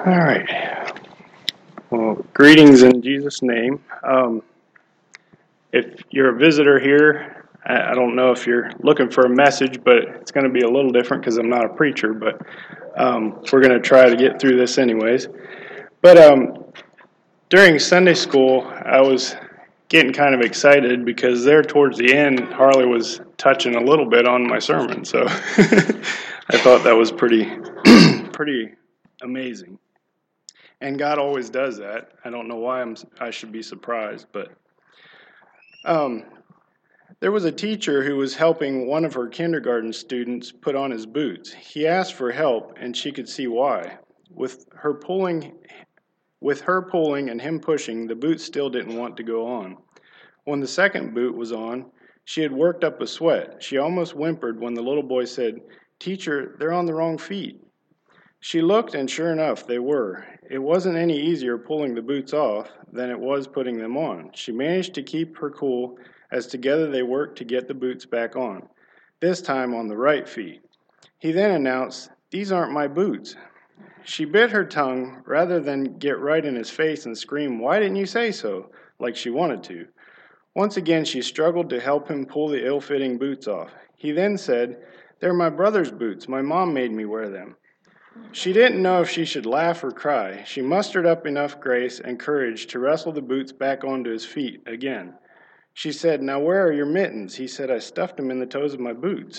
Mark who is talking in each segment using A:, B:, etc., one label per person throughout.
A: All right. Well, greetings in Jesus' name. If you're a visitor here, I don't know if you're looking for a message, but it's going to be a little different because I'm not a preacher, but we're going to try to get through this anyways. But during Sunday school, I was getting kind of excited because there towards the end, Harley was touching a little bit on my sermon, so I thought that was pretty amazing. And God always does that. I don't know why I should be surprised, but there was a teacher who was helping one of her kindergarten students put on his boots. He asked for help, and she could see why. With her pulling and him pushing, the boot still didn't want to go on. When the second boot was on, she had worked up a sweat. She almost whimpered when the little boy said, "Teacher, they're on the wrong feet." She looked, and sure enough, they were. It wasn't any easier pulling the boots off than it was putting them on. She managed to keep her cool as together they worked to get the boots back on, this time on the right feet. He then announced, "These aren't my boots." She bit her tongue rather than get right in his face and scream, "Why didn't you say so?" like she wanted to. Once again, she struggled to help him pull the ill-fitting boots off. He then said, "They're my brother's boots. My mom made me wear them." She didn't know if she should laugh or cry. She mustered up enough grace and courage to wrestle the boots back onto his feet again. She said, "Now where are your mittens?" He said, "I stuffed them in the toes of my boots."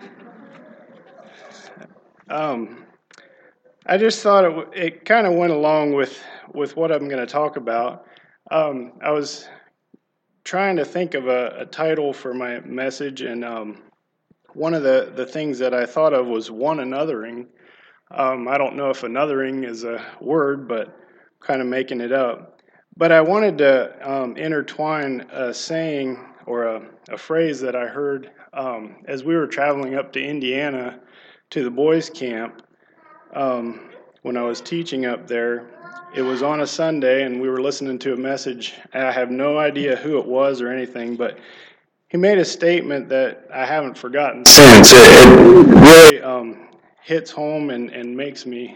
A: I just thought it kind of went along with what I'm going to talk about. I was trying to think of a title for my message, and one of the things that I thought of was one anothering. I don't know if anothering is a word, but kind of making it up. But I wanted to intertwine a saying or a phrase that I heard as we were traveling up to Indiana to the boys' camp when I was teaching up there. It was on a Sunday, and we were listening to a message. I have no idea who it was or anything, but he made a statement that I haven't forgotten since. It really hits home and makes me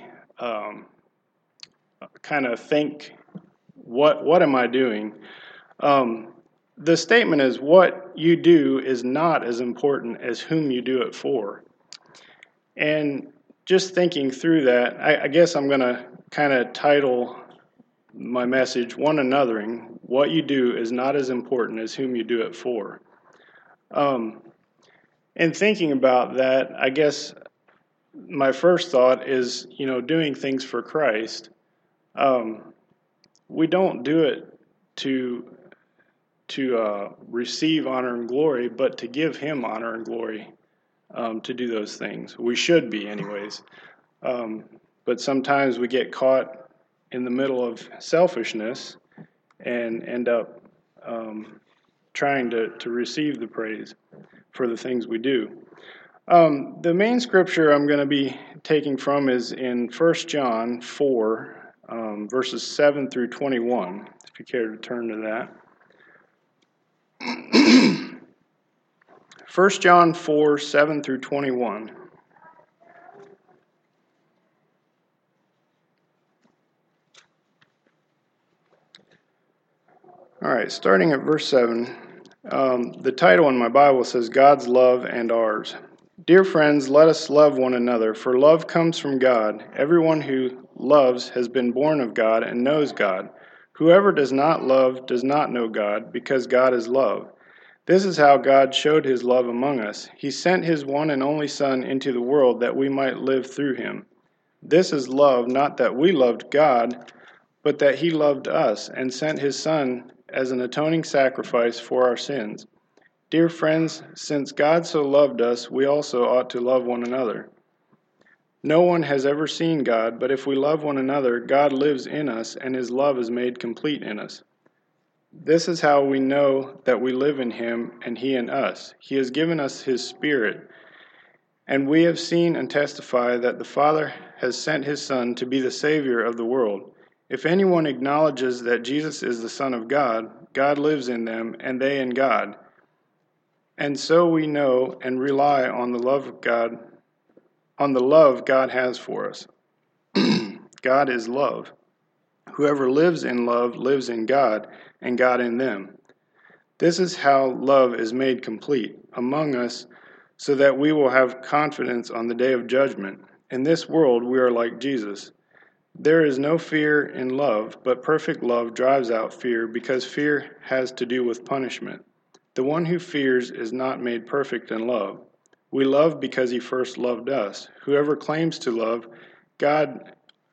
A: kind of think, what am I doing? The statement is, what you do is not as important as whom you do it for. And just thinking through that, I guess I'm going to kind of title my message, One Anothering. What you do is not as important as whom you do it for. And thinking about that, I guess my first thought is, doing things for Christ. We don't do it to receive honor and glory, but to give Him honor and glory to do those things. We should be, anyways. But sometimes we get caught in the middle of selfishness and end up trying to receive the praise for the things we do. The main scripture I'm going to be taking from is in 1 John 4, verses 7 through 21, if you care to turn to that. 1 John 4, 7 through 21. All right, starting at verse 7, the title in my Bible says, God's Love and Ours. Dear friends, let us love one another, for love comes from God. Everyone who loves has been born of God and knows God. Whoever does not love does not know God, because God is love. This is how God showed His love among us. He sent His one and only Son into the world that we might live through Him. This is love, not that we loved God, but that He loved us and sent His Son as an atoning sacrifice for our sins. Dear friends, since God so loved us, we also ought to love one another. No one has ever seen God, but if we love one another, God lives in us, and His love is made complete in us. This is how we know that we live in Him and He in us. He has given us His Spirit, and we have seen and testify that the Father has sent His Son to be the Savior of the world. If anyone acknowledges that Jesus is the Son of God, God lives in them, and they in God. And so we know and rely on the love God has for us. God is love. Whoever lives in love lives in God, and God in them. This is how love is made complete among us, so that we will have confidence on the day of judgment. In this world we are like Jesus. There is no fear in love, but perfect love drives out fear, because fear has to do with punishment. The one who fears is not made perfect in love. We love because he first loved us. Whoever claims to love God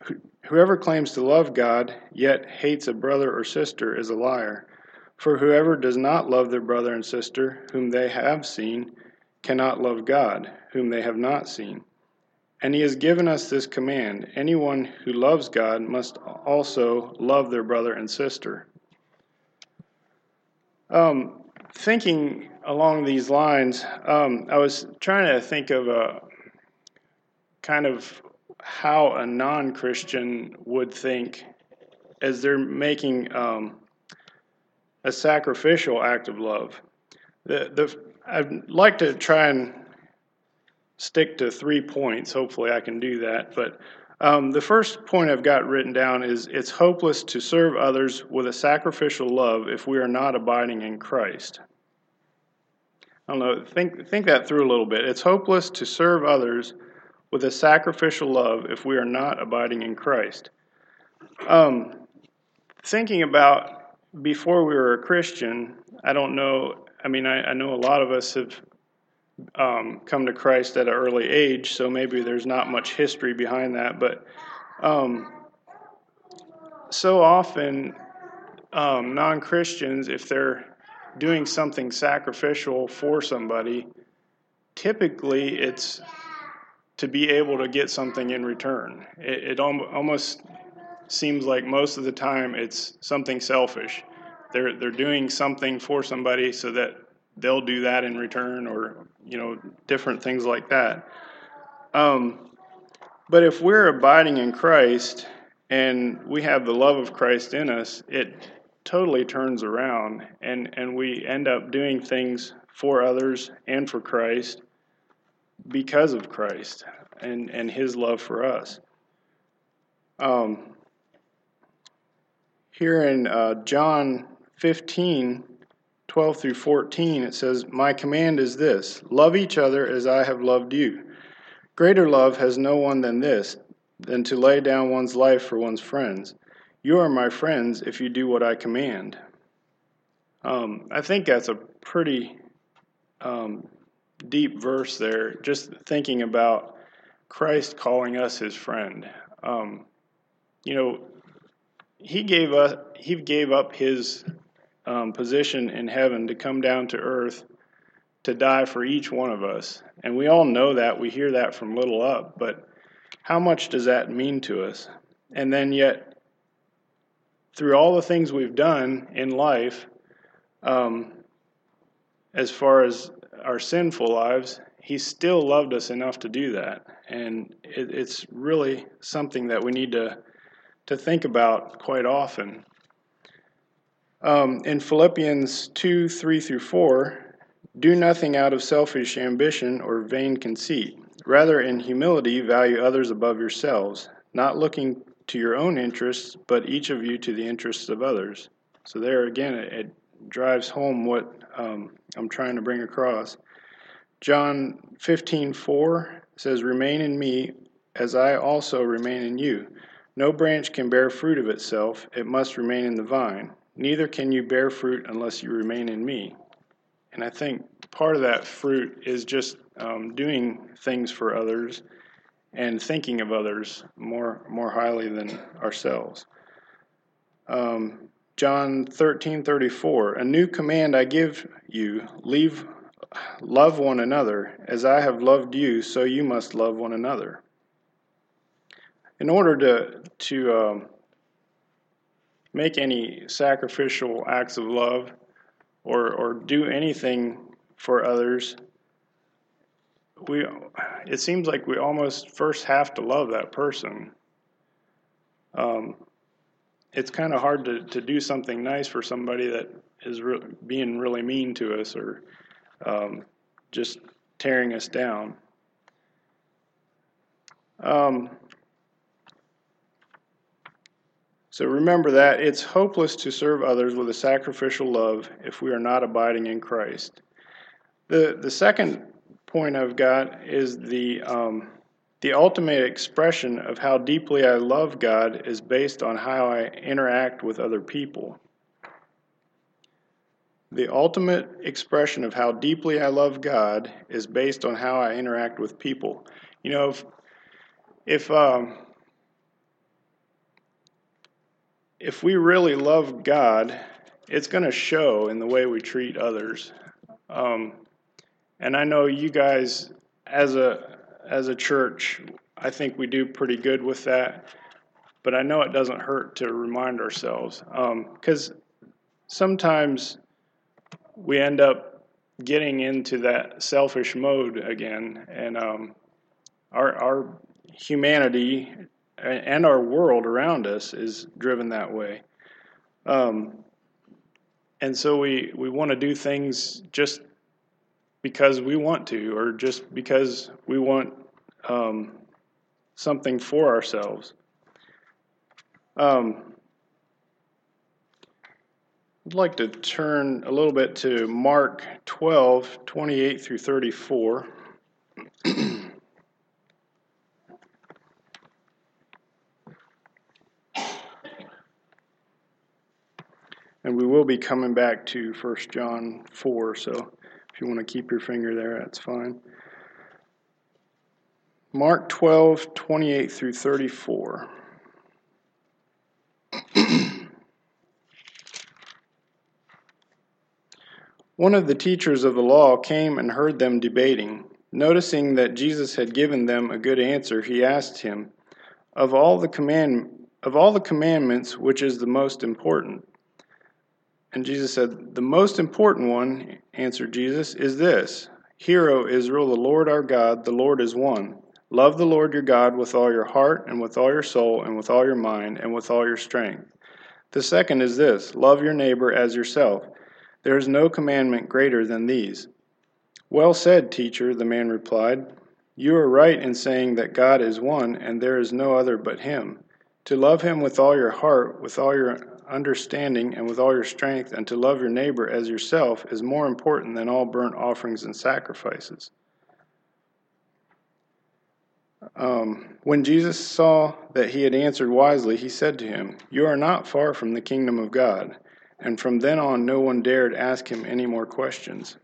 A: yet hates a brother or sister is a liar. For whoever does not love their brother and sister whom they have seen cannot love God, whom they have not seen. And he has given us this command: anyone who loves God must also love their brother and sister. Thinking along these lines, I was trying to think of a kind of how a non-Christian would think as they're making a sacrificial act of love. I'd like to try and stick to 3 points. Hopefully I can do that. But the first point I've got written down is it's hopeless to serve others with a sacrificial love if we are not abiding in Christ. I don't know, think that through a little bit. It's hopeless to serve others with a sacrificial love if we are not abiding in Christ. Thinking about before we were a Christian, I don't know, I know a lot of us have come to Christ at an early age, so maybe there's not much history behind that, but so often non-Christians, if they're doing something sacrificial for somebody, typically it's to be able to get something in return. It almost seems like most of the time it's something selfish. They're doing something for somebody so that they'll do that in return, or different things like that. But if we're abiding in Christ and we have the love of Christ in us, it totally turns around, and we end up doing things for others and for Christ because of Christ and his love for us. Here in John 15:12 through 14, it says, "My command is this: love each other as I have loved you. Greater love has no one than this, than to lay down one's life for one's friends. You are my friends if you do what I command." I think that's a pretty deep verse there, just thinking about Christ calling us his friend. He gave up his position in heaven to come down to earth to die for each one of us. And we all know that. We hear that from little up. But how much does that mean to us? And then yet, through all the things we've done in life, as far as our sinful lives, he still loved us enough to do that. And it's really something that we need to think about quite often. In Philippians 2:3 through 4, "Do nothing out of selfish ambition or vain conceit. Rather, in humility, value others above yourselves, not looking to your own interests, but each of you to the interests of others." So there again, it drives home what I'm trying to bring across. John 15:4 says, "Remain in me, as I also remain in you. No branch can bear fruit of itself. It must remain in the vine. Neither can you bear fruit unless you remain in me." And I think part of that fruit is just doing things for others and thinking of others more highly than ourselves. John 13:34, "A new command I give you, love one another. As I have loved you, so you must love one another." In order to make any sacrificial acts of love or do anything for others, it seems like we almost first have to love that person. It's kind of hard to do something nice for somebody that is being really mean to us or just tearing us down. So remember that it's hopeless to serve others with a sacrificial love if we are not abiding in Christ. The second point I've got is the ultimate expression of how deeply I love God is based on how I interact with other people. The ultimate expression of how deeply I love God is based on how I interact with people. You know, if we really love God, it's going to show in the way we treat others. And I know you guys, as a church, I think we do pretty good with that. But I know it doesn't hurt to remind ourselves, because sometimes we end up getting into that selfish mode again, and our humanity and our world around us is driven that way. And so we want to do things just because we want to, or just because we want something for ourselves. I'd like to turn a little bit to Mark 12, 28 through 34. And we will be coming back to 1 John 4, so if you want to keep your finger there, that's fine. Mark 12, 28 through 34. One of the teachers of the law came and heard them debating. Noticing that Jesus had given them a good answer, he asked him, Of all the commandments, which is the most important? And Jesus said, The most important one, answered Jesus, is this: Hear, O Israel, the Lord our God, the Lord is one. Love the Lord your God with all your heart, and with all your soul, and with all your mind, and with all your strength. The second is this: Love your neighbor as yourself. There is no commandment greater than these. Well said, teacher, the man replied. You are right in saying that God is one, and there is no other but him. To love him with all your heart, with all your understanding, and with all your strength, and to love your neighbor as yourself is more important than all burnt offerings and sacrifices. When Jesus saw that he had answered wisely, he said to him, You are not far from the kingdom of God. And from then on, no one dared ask him any more questions.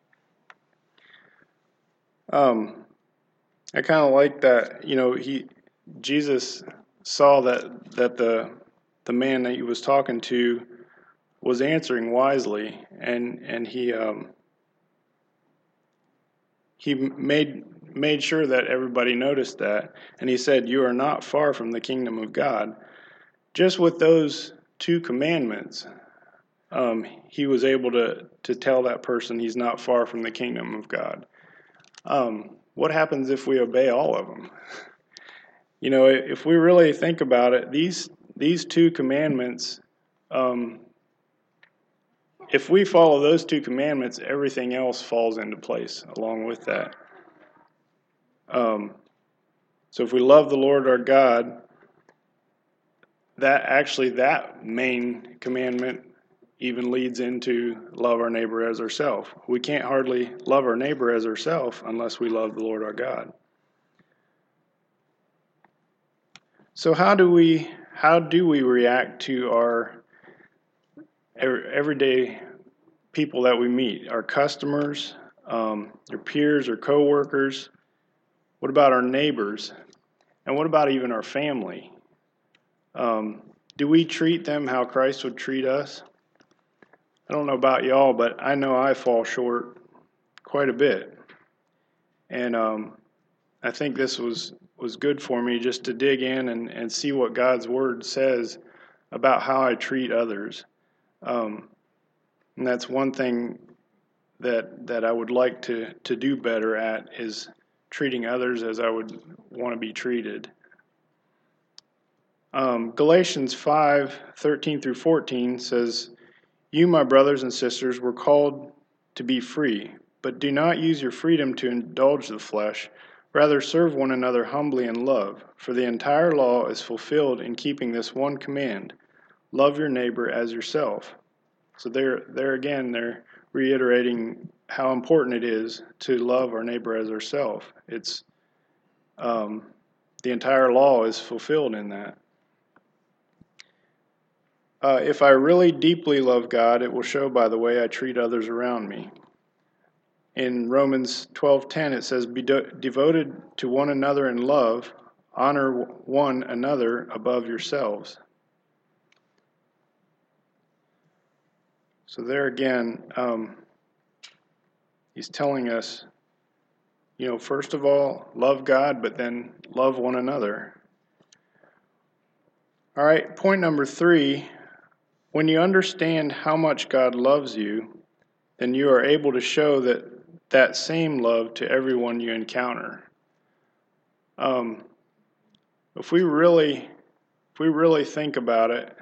A: I kind of like that. You know, Jesus saw that the man that he was talking to was answering wisely, and he made sure that everybody noticed that, and he said, "You are not far from the kingdom of God." Just with those two commandments, he was able to tell that person he's not far from the kingdom of God. What happens if we obey all of them? You know, if we really think about it, these two commandments, if we follow those two commandments, everything else falls into place along with that. So if we love the Lord our God, that main commandment even leads into love our neighbor as ourselves. We can't hardly love our neighbor as ourselves unless we love the Lord our God. So how do we react to our everyday people that we meet, our customers, their peers or coworkers? What about our neighbors? And what about even our family? Do we treat them how Christ would treat us? I don't know about y'all, but I know I fall short quite a bit. And I think this was good for me just to dig in and see what God's Word says about how I treat others. And that's one thing that I would like to do better at, is treating others as I would want to be treated. Galatians 5:13 through 14 says, You, my brothers and sisters, were called to be free, but do not use your freedom to indulge the flesh. Rather, serve one another humbly in love, for the entire law is fulfilled in keeping this one command: love your neighbor as yourself. So there again, they're reiterating how important it is to love our neighbor as ourselves. It's the entire law is fulfilled in that. If I really deeply love God, it will show by the way I treat others around me. In Romans 12:10, it says, "Be devoted to one another in love, honor one another above yourselves." So there again, he's telling us, first of all, love God, but then love one another. All right, point number 3, when you understand how much God loves you, then you are able to show that same love to everyone you encounter. If we really think about it,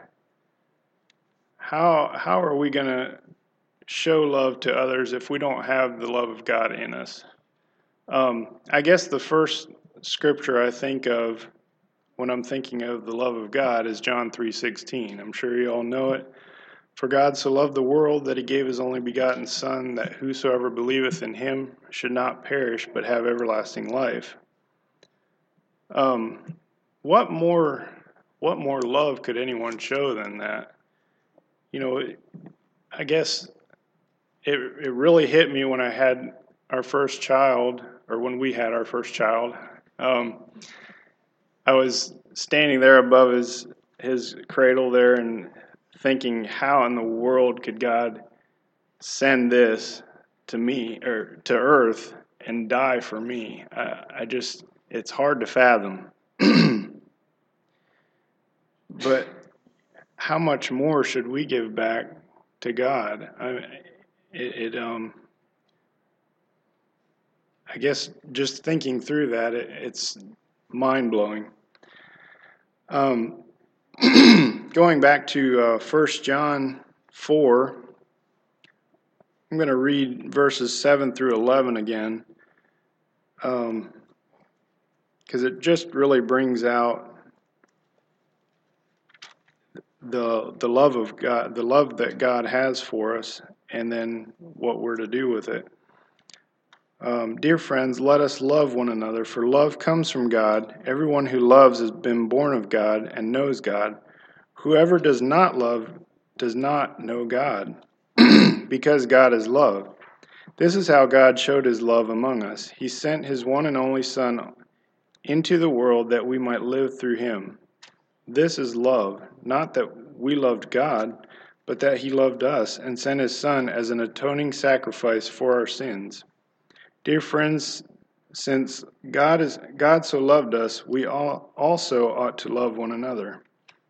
A: how are we going to show love to others if we don't have the love of God in us? I guess the first scripture I think of when I'm thinking of the love of God is John 3:16. I'm sure you all know it. "For God so loved the world that he gave his only begotten Son, that whosoever believeth in him should not perish but have everlasting life." What more love could anyone show than that? I guess it really hit me when I had our first child, or when we had our first child. I was standing there above his cradle there and thinking, how in the world could God send this to me, or to earth, and die for me? It's hard to fathom. But how much more should we give back to God? I guess just thinking through that, it's mind-blowing. Going back to 1 John 4, I'm going to read verses 7 through 11 again, because it just really brings out the love of God, the love that God has for us, and then what we're to do with it. "Dear friends, let us love one another, for love comes from God. Everyone who loves has been born of God and knows God. Whoever does not love does not know God, because God is love. This is how God showed his love among us. He sent his one and only Son into the world that we might live through him. This is love, not that we loved God, but that he loved us and sent his Son as an atoning sacrifice for our sins. Dear friends, since God so loved us, we all also ought to love one another."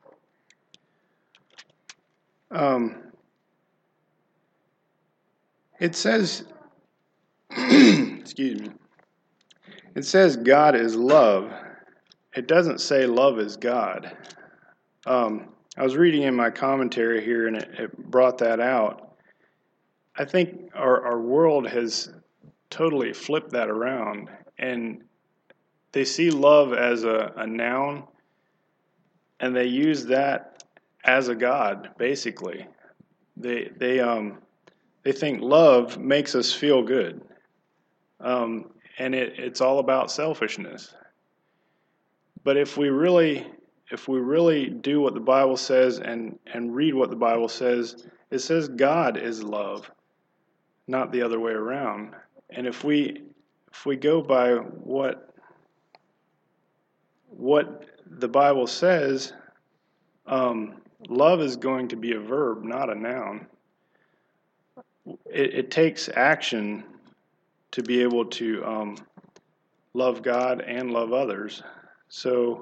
A: It says, excuse me, it says God is love. It doesn't say love is God. I was reading in my commentary here, and it brought that out. I think our world has totally flipped that around, and they see love as a noun, and they use that as a god, basically. They think love makes us feel good, and it's all about selfishness. But if we really do what the Bible says and read what the Bible says, it says God is love, not the other way around. And if we go by what the Bible says, love is going to be a verb, not a noun. It takes action to be able to love God and love others. So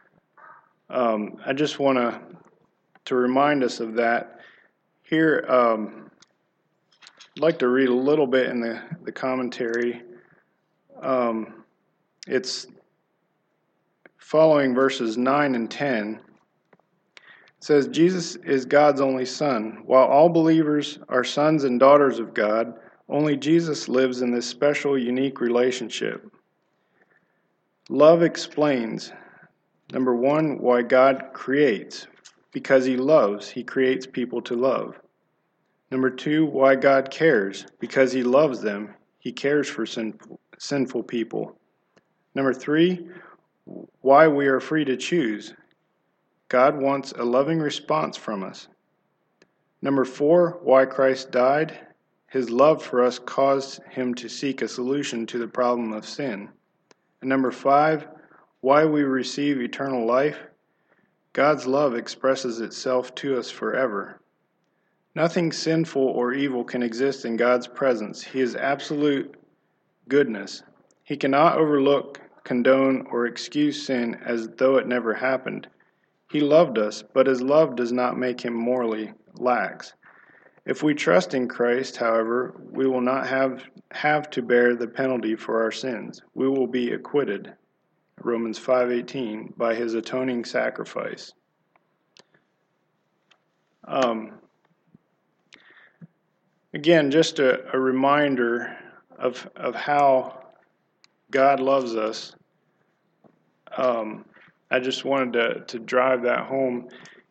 A: I just want to remind us of that. Here, I'd like to read a little bit in the commentary. It's following verses 9 and 10. It says, "Jesus is God's only Son. While all believers are sons and daughters of God, only Jesus lives in this special, unique relationship. Love explains, number one, why God creates. Because he loves, he creates people to love. Number 2, why God cares. Because he loves them, he cares for sinful people. Number 3, why we are free to choose. God wants a loving response from us. Number 4, why Christ died. His love for us caused him to seek a solution to the problem of sin. And number 5, why we receive eternal life. God's love expresses itself to us forever. Nothing sinful or evil can exist in God's presence. He is absolute goodness. He cannot overlook, condone, or excuse sin as though it never happened. He loved us, but his love does not make him morally lax. If we trust in Christ, however, we will not have to bear the penalty for our sins. We will be acquitted, Romans 5:18, by his atoning sacrifice. Again, just a reminder of how God loves us. I just wanted to drive that home.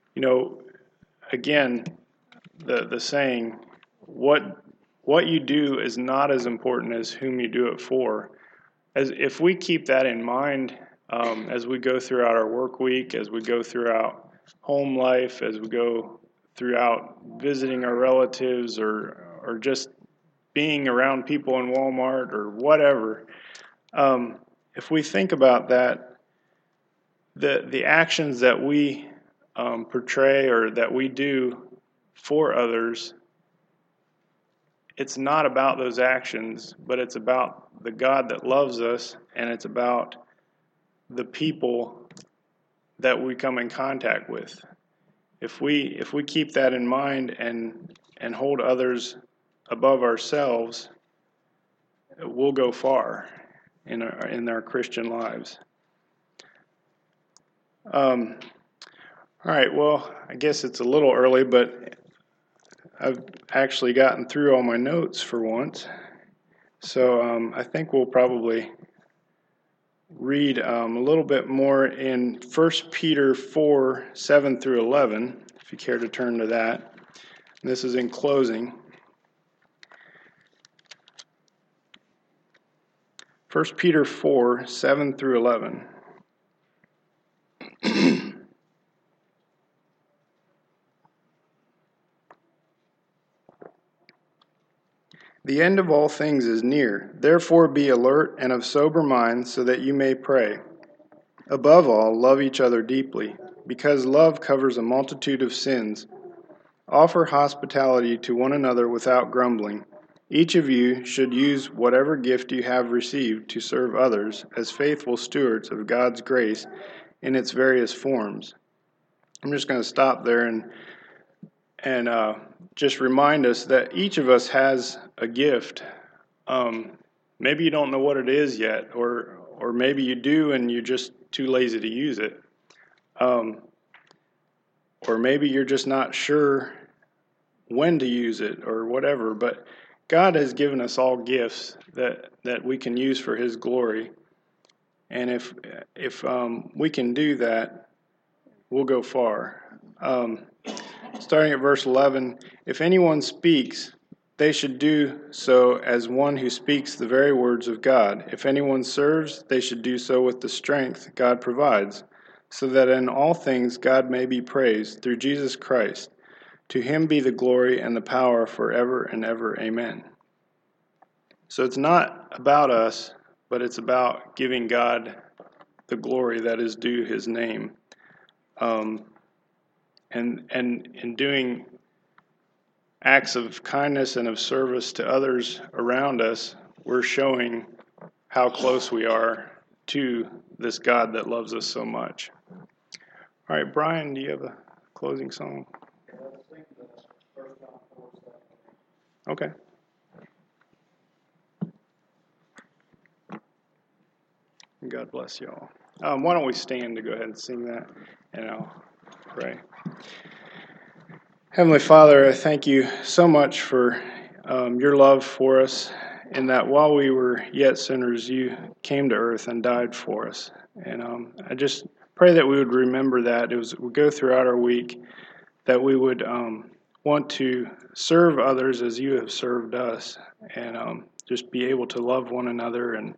A: Again, the saying, what you do is not as important as whom you do it for. As if we keep that in mind as we go throughout our work week, as we go throughout home life, as we go throughout visiting our relatives or just being around people in Walmart or whatever, if we think about that, the actions that we portray or that we do for others, it's not about those actions, but it's about the God that loves us, and it's about the people that we come in contact with. If we keep that in mind and hold others above ourselves, we'll go far in our Christian lives. All right, well, I guess it's a little early, but I've actually gotten through all my notes for once. So I think we'll probably read a little bit more in 1 Peter 4, 7 through 11, if you care to turn to that. And this is in closing. 1 Peter 4, 7 through 11. The end of all things is near. Therefore be alert and of sober mind, so that you may pray. Above all, love each other deeply, because love covers a multitude of sins. Offer hospitality to one another without grumbling. Each of you should use whatever gift you have received to serve others as faithful stewards of God's grace in its various forms. I'm just going to stop there and just remind us that each of us has a gift. Maybe you don't know what it is yet, or maybe you do and you're just too lazy to use it. Or maybe you're just not sure when to use it or whatever. But God has given us all gifts that we can use for his glory. And if we can do that, we'll go far. Starting at verse 11, if anyone speaks, they should do so as one who speaks the very words of God. If anyone serves, they should do so with the strength God provides, so that in all things God may be praised through Jesus Christ. To him be the glory and the power forever and ever. Amen. So it's not about us, but it's about giving God the glory that is due his name. And in doing acts of kindness and of service to others around us, we're showing how close we are to this God that loves us so much. All right, Brian, do you have a closing song? Okay. God bless you all. Why don't we stand to go ahead and sing that, and I'll pray. Heavenly Father, I thank you so much for your love for us, and that while we were yet sinners, you came to earth and died for us. And I just pray that we would remember that as we go throughout our week, that we would want to serve others as you have served us, and just be able to love one another and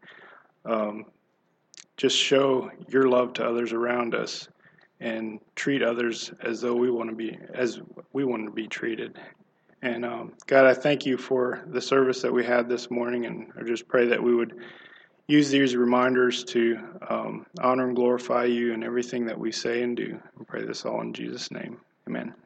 A: just show your love to others around us and treat others as though we want to be treated. And God, I thank you for the service that we had this morning, and I just pray that we would use these reminders to honor and glorify you in everything that we say and do. I pray this all in Jesus' name. Amen.